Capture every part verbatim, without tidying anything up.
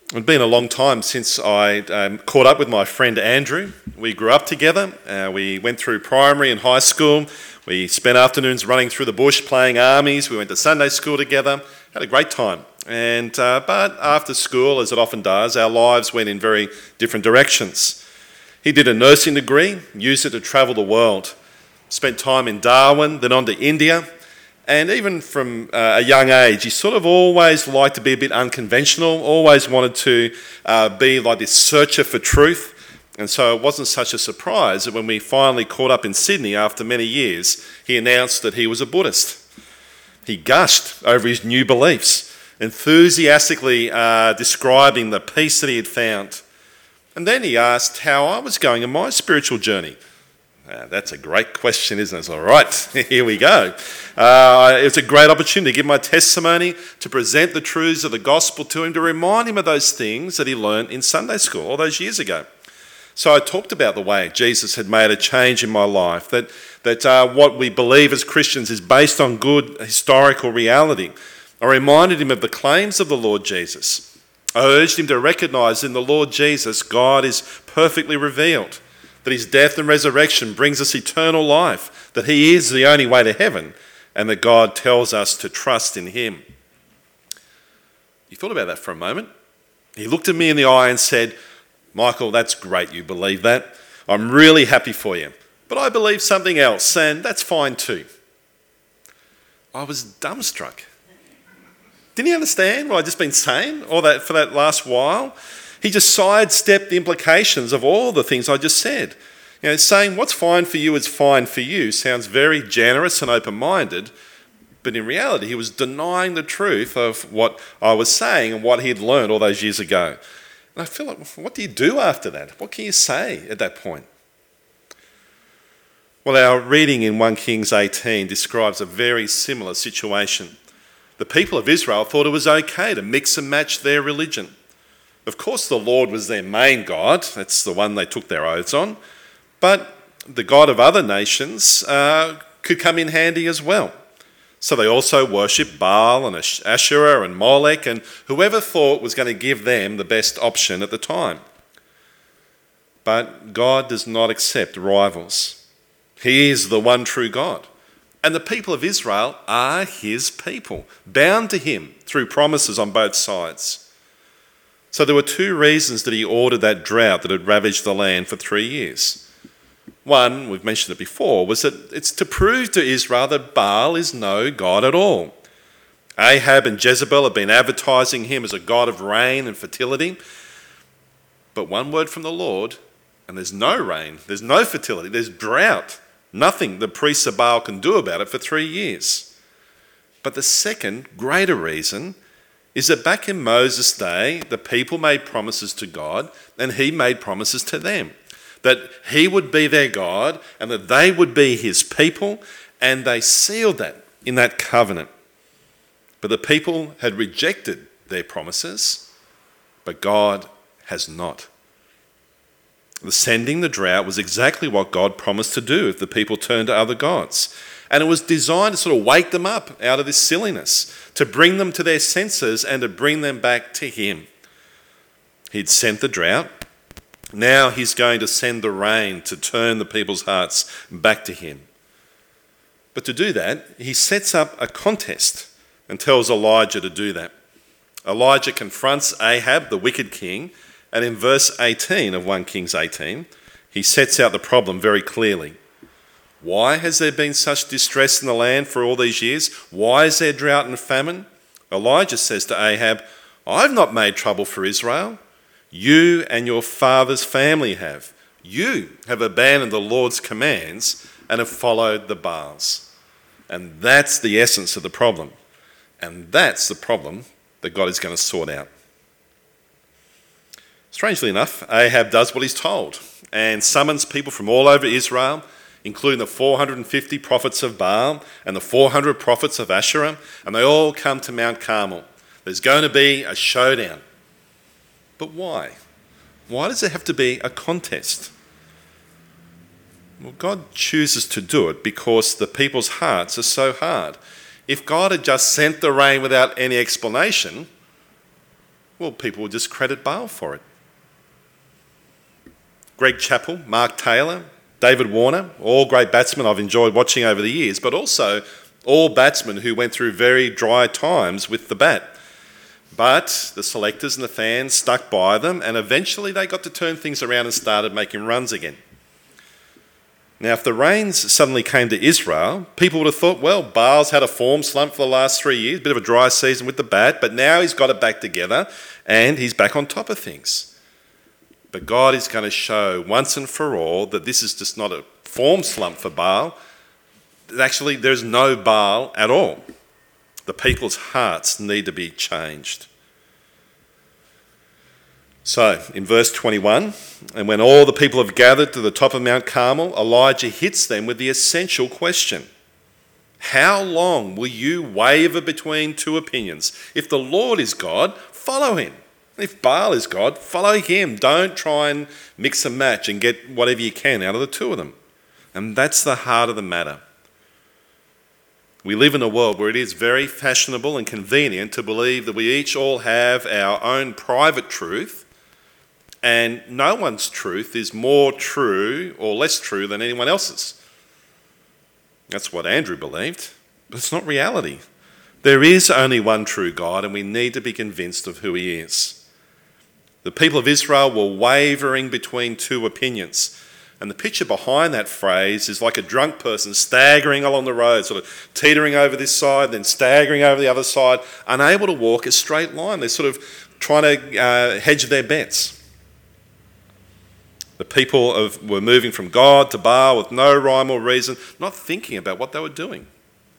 It's been a long time since I um, caught up with my friend Andrew. We grew up together. Uh, we went through primary and high school. We spent afternoons running through the bush playing armies. We went to Sunday school together. Had a great time. And uh, but after school, as it often does, our lives went in very different directions. He did a nursing degree, used it to travel the world. Spent time in Darwin, then on to India. And even from uh, a young age, he sort of always liked to be a bit unconventional, always wanted to uh, be like this searcher for truth. And so it wasn't such a surprise that when we finally caught up in Sydney after many years, he announced that he was a Buddhist. He gushed over his new beliefs, enthusiastically uh, describing the peace that he had found. And then he asked how I was going in my spiritual journey. Uh, that's a great question, isn't it? So, all right, here we go. Uh, it's a great opportunity to give my testimony, to present the truths of the gospel to him, to remind him of those things that he learned in Sunday school all those years ago. So I talked about the way Jesus had made a change in my life, that, that uh, what we believe as Christians is based on good historical reality. I reminded him of the claims of the Lord Jesus. I urged him to recognise in the Lord Jesus, God is perfectly revealed, that his death and resurrection brings us eternal life, that he is the only way to heaven, and that God tells us to trust in him. He thought about that for a moment. He looked at me in the eye and said, Michael, that's great you believe that. I'm really happy for you. But I believe something else, and that's fine too. I was dumbstruck. Didn't he understand what I'd just been saying all that for that last while? He just sidestepped the implications of all the things I just said. You know, saying what's fine for you is fine for you sounds very generous and open-minded, but in reality he was denying the truth of what I was saying and what he had learned all those years ago. And I feel like, what do you do after that? What can you say at that point? Well, our reading in First Kings eighteen describes a very similar situation. The people of Israel thought it was okay to mix and match their religion. Of course, the Lord was their main God. That's the one they took their oaths on. But the God of other nations uh, could come in handy as well. So they also worshipped Baal and Asherah and Molech and whoever thought was going to give them the best option at the time. But God does not accept rivals. He is the one true God. And the people of Israel are his people, bound to him through promises on both sides. So there were two reasons that he ordered that drought that had ravaged the land for three years. One, we've mentioned it before, was that it's to prove to Israel that Baal is no God at all. Ahab and Jezebel have been advertising him as a god of rain and fertility. But one word from the Lord, and there's no rain, there's no fertility, there's drought. Nothing the priests of Baal can do about it for three years. But the second, greater reason is that back in Moses' day, the people made promises to God and he made promises to them. That he would be their God and that they would be his people, and they sealed that in that covenant. But the people had rejected their promises, but God has not. The sending the drought was exactly what God promised to do if the people turned to other gods. And it was designed to sort of wake them up out of this silliness, to bring them to their senses and to bring them back to him. He'd sent the drought. Now he's going to send the rain to turn the people's hearts back to him. But to do that, he sets up a contest and tells Elijah to do that. Elijah confronts Ahab, the wicked king, and in verse eighteen of First Kings eighteen, he sets out the problem very clearly. Why has there been such distress in the land for all these years? Why is there drought and famine? Elijah says to Ahab, I've not made trouble for Israel. You and your father's family have. You have abandoned the Lord's commands and have followed the Baals. And that's the essence of the problem. And that's the problem that God is going to sort out. Strangely enough, Ahab does what he's told and summons people from all over Israel, including the four hundred fifty prophets of Baal and the four hundred prophets of Asherah, and they all come to Mount Carmel. There's going to be a showdown. But why? Why does there have to be a contest? Well, God chooses to do it because the people's hearts are so hard. If God had just sent the rain without any explanation, well, people will just credit Baal for it. Greg Chappell, Mark Taylor, David Warner, all great batsmen I've enjoyed watching over the years, but also all batsmen who went through very dry times with the bat. But the selectors and the fans stuck by them, and eventually they got to turn things around and started making runs again. Now, if the rains suddenly came to Israel, people would have thought, well, Baal's had a form slump for the last three years, a bit of a dry season with the bat, but now he's got it back together and he's back on top of things. But God is going to show once and for all that this is just not a form slump for Baal. Actually, there's no Baal at all. The people's hearts need to be changed. So, in verse twenty-one, and when all the people have gathered to the top of Mount Carmel, Elijah hits them with the essential question. How long will you waver between two opinions? If the Lord is God, follow him. If Baal is God, follow him. Don't try and mix and match and get whatever you can out of the two of them. And that's the heart of the matter. We live in a world where it is very fashionable and convenient to believe that we each all have our own private truth, and no one's truth is more true or less true than anyone else's. That's what Andrew believed, but it's not reality. There is only one true God, and we need to be convinced of who he is. The people of Israel were wavering between two opinions. And the picture behind that phrase is like a drunk person staggering along the road, sort of teetering over this side, then staggering over the other side, unable to walk a straight line. They're sort of trying to uh, hedge their bets. The people of, were moving from God to Baal with no rhyme or reason, not thinking about what they were doing.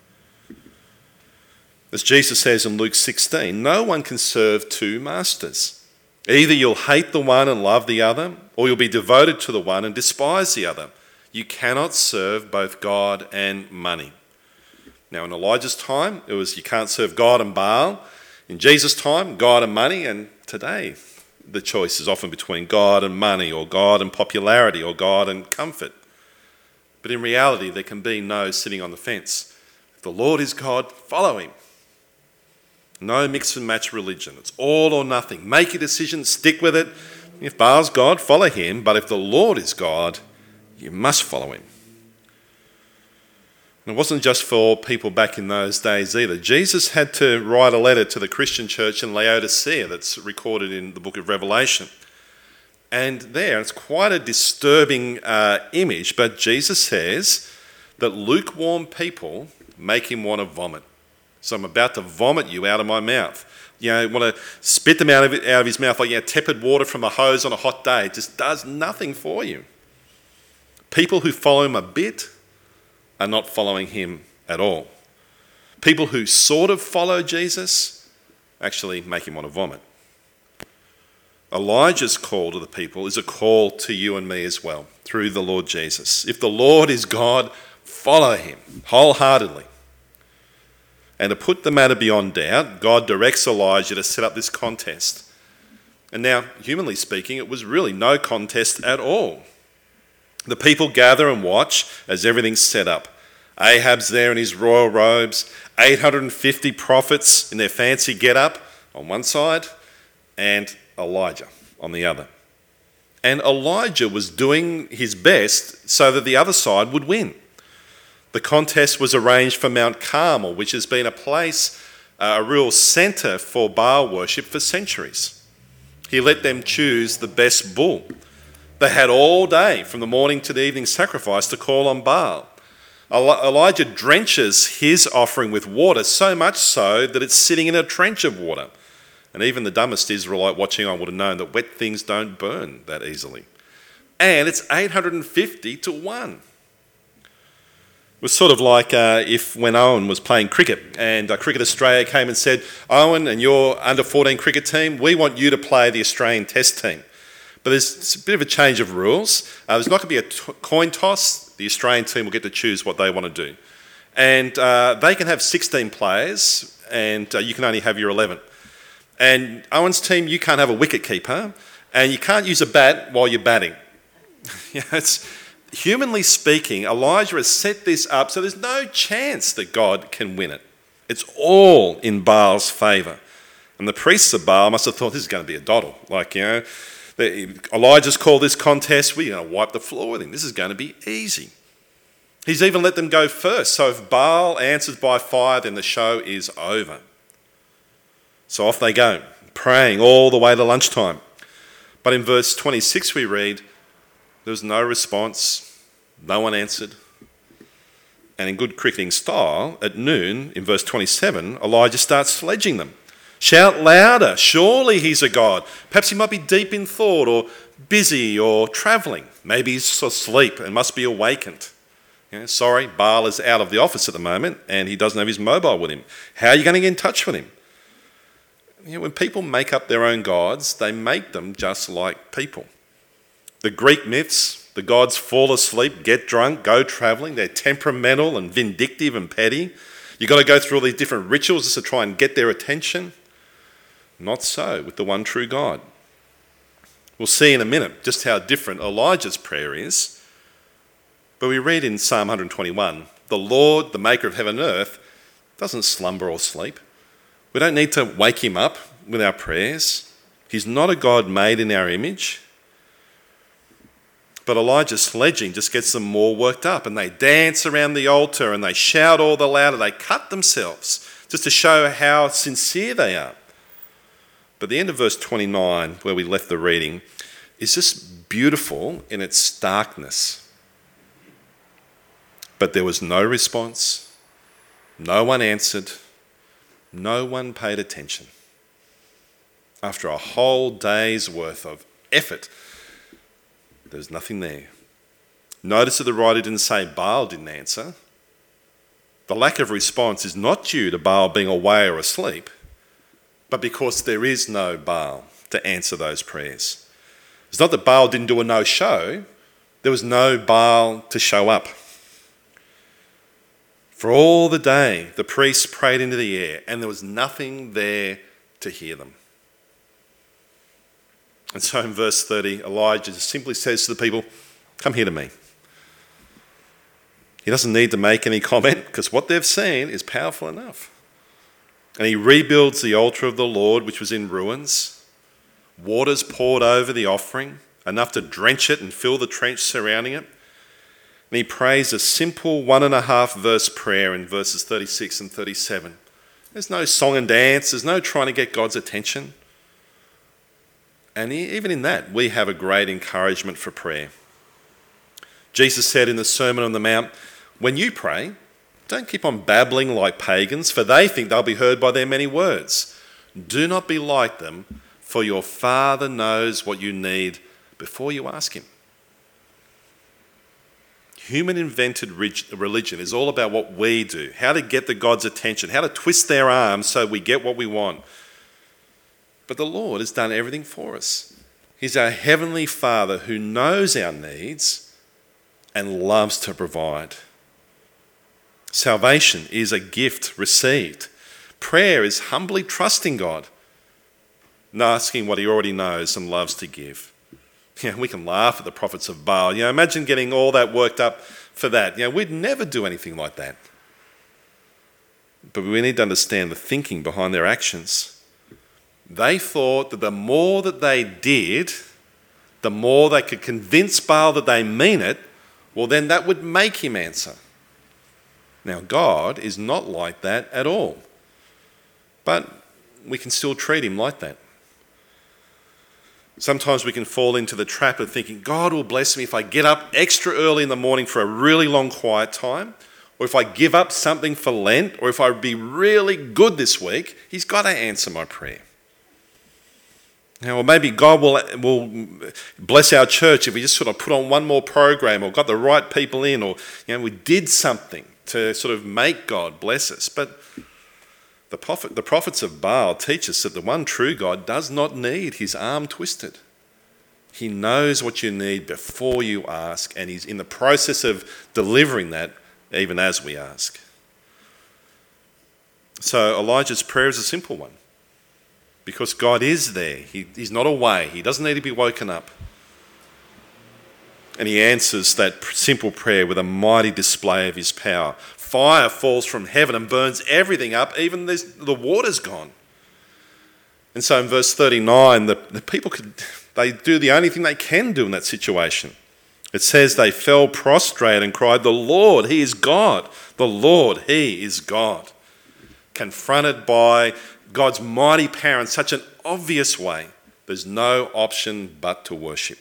As Jesus says in Luke sixteen, no one can serve two masters. Either you'll hate the one and love the other, or you'll be devoted to the one and despise the other. You cannot serve both God and money. Now, in Elijah's time, it was you can't serve God and Baal. In Jesus' time, God and money. And today, the choice is often between God and money, or God and popularity, or God and comfort. But in reality, there can be no sitting on the fence. If the Lord is God, follow him. No mix and match religion. It's all or nothing. Make a decision, stick with it. If Baal's God, follow him. But if the Lord is God, you must follow him. And it wasn't just for people back in those days either. Jesus had to write a letter to the Christian church in Laodicea that's recorded in the book of Revelation. And there, it's quite a disturbing uh, image, but Jesus says that lukewarm people make him want to vomit. So I'm about to vomit you out of my mouth. You know, want to spit them out of, out of his mouth like you know, tepid water from a hose on a hot day. It just does nothing for you. People who follow him a bit are not following him at all. People who sort of follow Jesus actually make him want to vomit. Elijah's call to the people is a call to you and me as well, through the Lord Jesus. If the Lord is God, follow him wholeheartedly. And to put the matter beyond doubt, God directs Elijah to set up this contest. And now, humanly speaking, it was really no contest at all. The people gather and watch as everything's set up. Ahab's there in his royal robes, eight hundred fifty prophets in their fancy get-up on one side, and Elijah on the other. And Elijah was doing his best so that the other side would win. The contest was arranged for Mount Carmel, which has been a place, uh, a real centre for Baal worship for centuries. He let them choose the best bull. They had all day from the morning to the evening sacrifice to call on Baal. Elijah drenches his offering with water, so much so that it's sitting in a trench of water. And even the dumbest Israelite watching on would have known that wet things don't burn that easily. And it's eight hundred fifty to one. It was sort of like uh, if when Owen was playing cricket and uh, Cricket Australia came and said, Owen and your under fourteen cricket team, we want you to play the Australian Test team. But there's a bit of a change of rules. Uh, there's not going to be a t- coin toss. The Australian team will get to choose what they want to do. And uh, they can have sixteen players and uh, you can only have your eleven. And Owen's team, you can't have a wicket keeper and you can't use a bat while you're batting. you know, it's... Humanly speaking, Elijah has set this up so there's no chance that God can win it. It's all in Baal's favour. And the priests of Baal must have thought this is going to be a doddle. Like, you know, Elijah's called this contest. We're going to wipe the floor with him. This is going to be easy. He's even let them go first. So if Baal answers by fire, then the show is over. So off they go, praying all the way to lunchtime. But in verse twenty-six we read, there was no response, no one answered. And in good cricketing style, at noon, in verse twenty-seven, Elijah starts sledging them. Shout louder, surely he's a god. Perhaps he might be deep in thought or busy or travelling. Maybe he's asleep and must be awakened. You know, sorry, Baal is out of the office at the moment and he doesn't have his mobile with him. How are you going to get in touch with him? You know, when people make up their own gods, they make them just like people. The Greek myths, the gods fall asleep, get drunk, go travelling. They're temperamental and vindictive and petty. You've got to go through all these different rituals just to try and get their attention. Not so with the one true God. We'll see in a minute just how different Elijah's prayer is. But we read in Psalm one twenty-one, the Lord, the maker of heaven and earth, doesn't slumber or sleep. We don't need to wake him up with our prayers. He's not a God made in our image. But Elijah's sledging just gets them more worked up, and they dance around the altar and they shout all the louder. They cut themselves just to show how sincere they are. But the end of verse twenty-nine, where we left the reading, is just beautiful in its starkness. But there was no response, no one answered, no one paid attention. After a whole day's worth of effort, there's nothing there. Notice that the writer didn't say Baal didn't answer. The lack of response is not due to Baal being away or asleep, but because there is no Baal to answer those prayers. It's not that Baal didn't do a no-show. There was no Baal to show up. For all the day, the priests prayed into the air, and there was nothing there to hear them. And so in verse thirty, Elijah simply says to the people, come here to me. He doesn't need to make any comment because what they've seen is powerful enough. And he rebuilds the altar of the Lord, which was in ruins. Waters poured over the offering, enough to drench it and fill the trench surrounding it. And he prays a simple one and a half verse prayer in verses thirty-six and thirty-seven. There's no song and dance. There's no trying to get God's attention. And even in that, we have a great encouragement for prayer. Jesus said in the Sermon on the Mount, when you pray, don't keep on babbling like pagans, for they think they'll be heard by their many words. Do not be like them, for your Father knows what you need before you ask him. Human-invented religion is all about what we do, how to get the God's attention, how to twist their arms so we get what we want. But the Lord has done everything for us. He's our heavenly Father who knows our needs and loves to provide. Salvation is a gift received. Prayer is humbly trusting God and asking what he already knows and loves to give. You know, we can laugh at the prophets of Baal. You know, imagine getting all that worked up for that. You know, we'd never do anything like that. But we need to understand the thinking behind their actions. They thought that the more that they did, the more they could convince Baal that they mean it, well, then that would make him answer. Now, God is not like that at all. But we can still treat him like that. Sometimes we can fall into the trap of thinking, God will bless me if I get up extra early in the morning for a really long quiet time, or if I give up something for Lent, or if I be really good this week, he's got to answer my prayer. Now, or maybe God will, will bless our church if we just sort of put on one more program or got the right people in, or you know, we did something to sort of make God bless us. But the prophet, the prophets of Baal teach us that the one true God does not need his arm twisted. He knows what you need before you ask, and he's in the process of delivering that even as we ask. So Elijah's prayer is a simple one. Because God is there. He, he's not away. He doesn't need to be woken up. And he answers that simple prayer with a mighty display of his power. Fire falls from heaven and burns everything up, even the water's gone. And so in verse thirty-nine, the, the people could, they do the only thing they can do in that situation. It says they fell prostrate and cried, "The Lord, he is God. The Lord, he is God." Confronted by God's mighty power in such an obvious way, there's no option but to worship.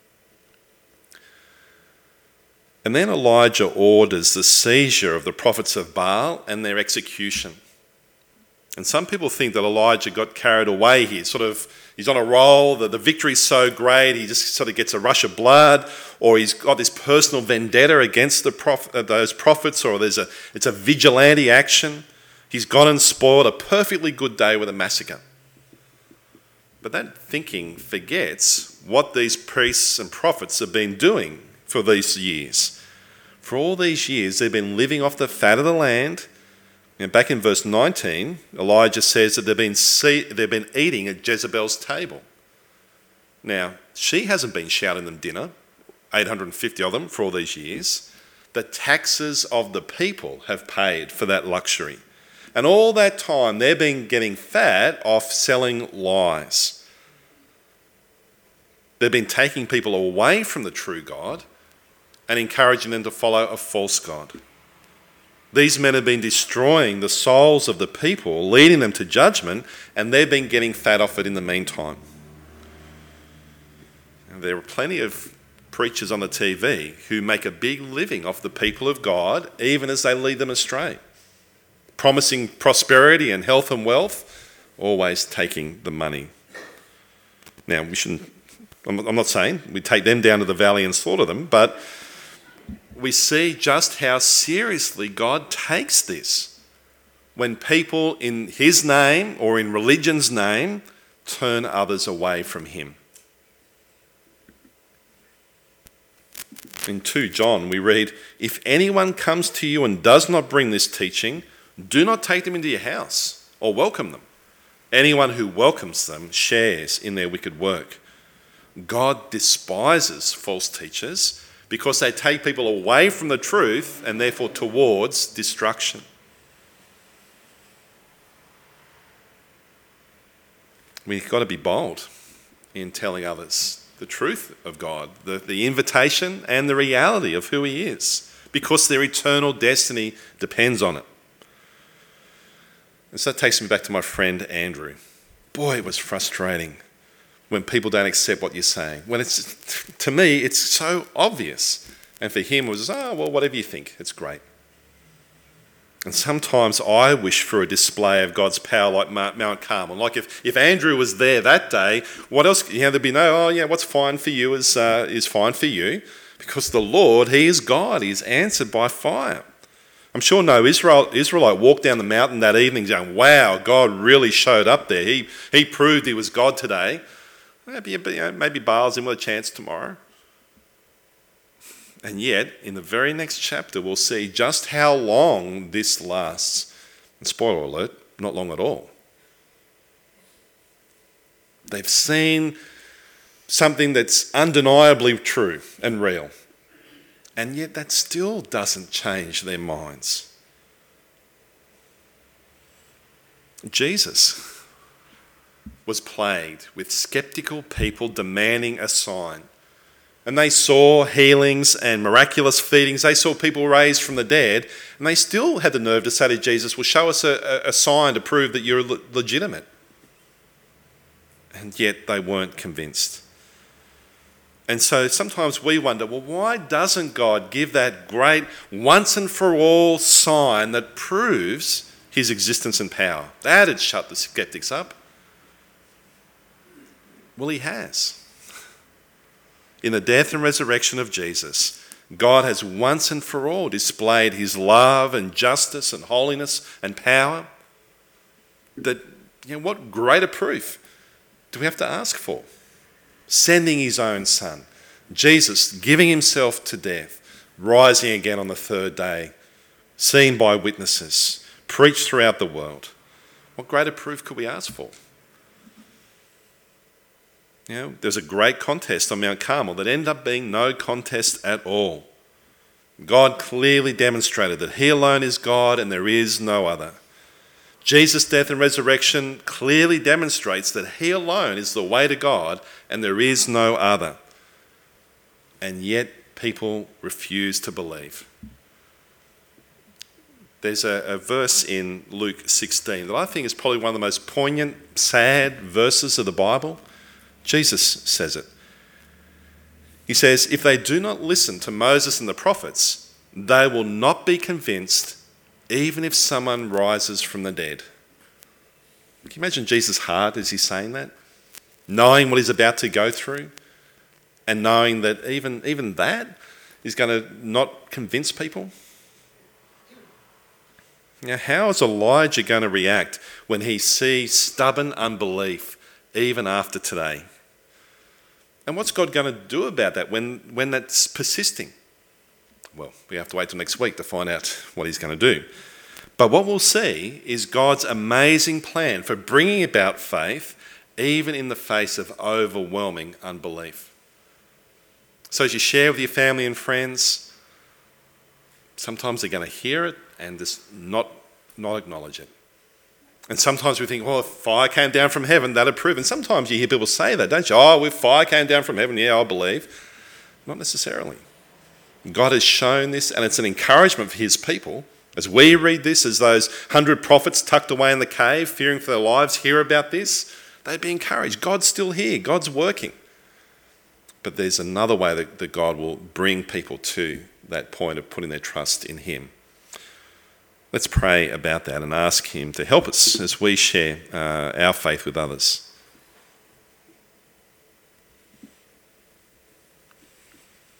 And then Elijah orders the seizure of the prophets of Baal and their execution. And some people think that Elijah got carried away here, sort of, he's on a roll, the, the victory's so great, he just sort of gets a rush of blood, or he's got this personal vendetta against the prof, uh, those prophets, or there's a it's a vigilante action. He's gone and spoiled a perfectly good day with a massacre. But that thinking forgets what these priests and prophets have been doing for these years. For all these years, they've been living off the fat of the land. And back in verse nineteen, Elijah says that they've been, see, they've been eating at Jezebel's table. Now, she hasn't been shouting them dinner, eight hundred fifty of them for all these years. The taxes of the people have paid for that luxury. And all that time, they've been getting fat off selling lies. They've been taking people away from the true God and encouraging them to follow a false god. These men have been destroying the souls of the people, leading them to judgment, and they've been getting fat off it in the meantime. And there are plenty of preachers on the T V who make a big living off the people of God, even as they lead them astray, promising prosperity and health and wealth, always taking the money. Now, we shouldn't, I'm not saying we take them down to the valley and slaughter them, but we see just how seriously God takes this when people in his name or in religion's name turn others away from him. In two John we read, "If anyone comes to you and does not bring this teaching, do not take them into your house or welcome them. Anyone who welcomes them shares in their wicked work." God despises false teachers because they take people away from the truth and therefore towards destruction. We've got to be bold in telling others the truth of God, the, the invitation and the reality of who he is, because their eternal destiny depends on it. And so that takes me back to my friend Andrew. Boy, it was frustrating when people don't accept what you're saying. When it's, to me, it's so obvious. And for him, it was, oh, well, whatever you think, it's great. And sometimes I wish for a display of God's power like Mount Carmel. Like if, if Andrew was there that day, what else? You know, there'd be no, oh yeah, what's fine for you is, uh, is fine for you. Because the Lord, he is God. He is answered by fire. I'm sure no Israel, Israelite walked down the mountain that evening saying, wow, God really showed up there. He, he proved he was God today. Maybe, you know, maybe Baal's in with a chance tomorrow. And yet, in the very next chapter, we'll see just how long this lasts. And spoiler alert, not long at all. They've seen something that's undeniably true and real. And yet that still doesn't change their minds. Jesus was plagued with skeptical people demanding a sign. And they saw healings and miraculous feedings. They saw people raised from the dead. And they still had the nerve to say to Jesus, well, show us a, a sign to prove that you're le- legitimate. And yet they weren't convinced. And so sometimes we wonder, well, why doesn't God give that great once and for all sign that proves his existence and power? That'd shut the skeptics up. Well, he has. In the death and resurrection of Jesus, God has once and for all displayed his love and justice and holiness and power. That, you know, what greater proof do we have to ask for? Sending his own son, Jesus giving himself to death, rising again on the third day, seen by witnesses, preached throughout the world. What greater proof could we ask for? You know, there's a great contest on Mount Carmel that ended up being no contest at all. God clearly demonstrated that he alone is God and there is no other. Jesus' death and resurrection clearly demonstrates that he alone is the way to God and there is no other. And yet people refuse to believe. There's a, a verse in Luke sixteen that I think is probably one of the most poignant, sad verses of the Bible. Jesus says it. He says, if they do not listen to Moses and the prophets, they will not be convinced even if someone rises from the dead. Can you imagine Jesus' heart as he's saying that? Knowing what he's about to go through and knowing that even, even that is going to not convince people. Now, how is Elijah going to react when he sees stubborn unbelief even after today? And what's God going to do about that when, when that's persisting? Well, we have to wait till next week to find out what he's going to do. But what we'll see is God's amazing plan for bringing about faith even in the face of overwhelming unbelief. So as you share with your family and friends, sometimes they're going to hear it and just not, not acknowledge it. And sometimes we think, well, if fire came down from heaven, that'd prove. And sometimes you hear people say that, don't you? Oh, if fire came down from heaven, yeah, I believe. Not necessarily. God has shown this, and it's an encouragement for his people. As we read this, as those hundred prophets tucked away in the cave, fearing for their lives, hear about this, they'd be encouraged. God's still here. God's working. But there's another way that, that God will bring people to that point of putting their trust in him. Let's pray about that and ask him to help us as we share uh, our faith with others.